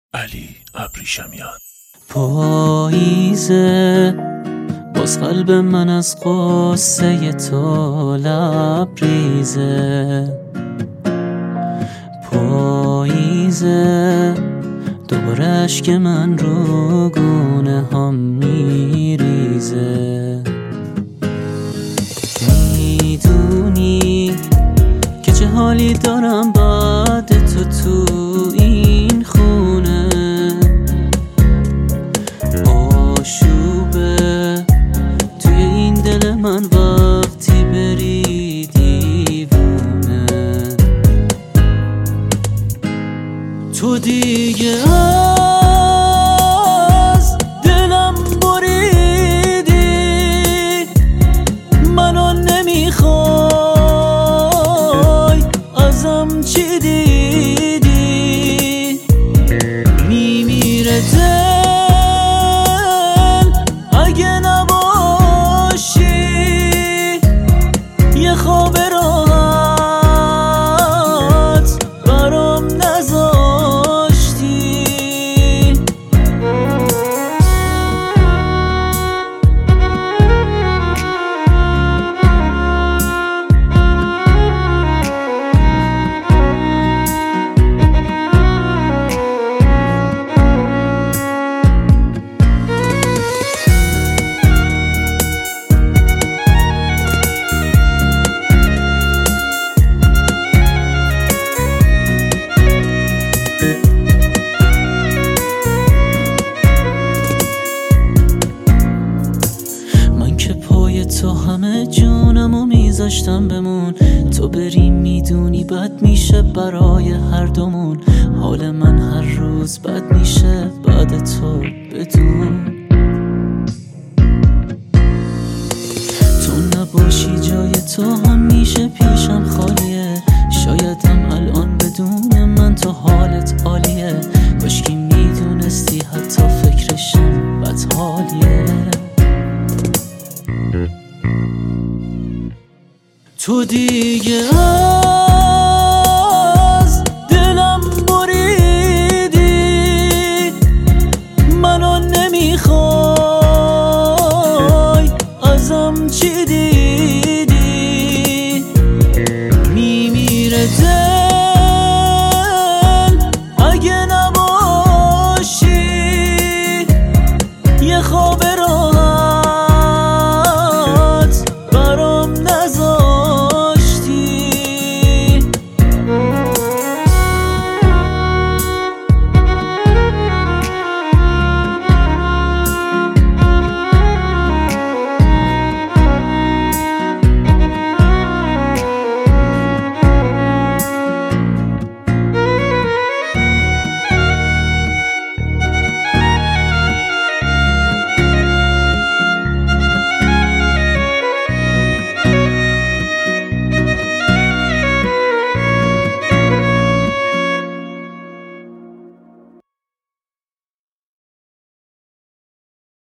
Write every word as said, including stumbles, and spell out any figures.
علی ابریشمیان. پاییزه باز قلب من از قصه تو لبریزه، پاییزه دوباره اشک من رو گونه هم میریزه. میدونی که چه حالی دارم بعد تو تو این خونه، آشوبه توی این دل من وقتی بری دیوونه. تو دیگه از دلم بریدی، منو نمیخوای، ازم چی دیدی؟ میمیره دل اگه نباشی، یه خواب راحت برام نذاشتی. تو همه جونمو میذاشتم بمون، تو بری میدونی بد میشه برای هر دومون. حال من هر روز بد میشه بعد تو بدون. تو نباشی جای تو همیشه پیشم خالیه، شایدم الان بدون من تو حالت عالیه. کاشکی میدونستی حتی فکرشم بد حالیه. تو دیگه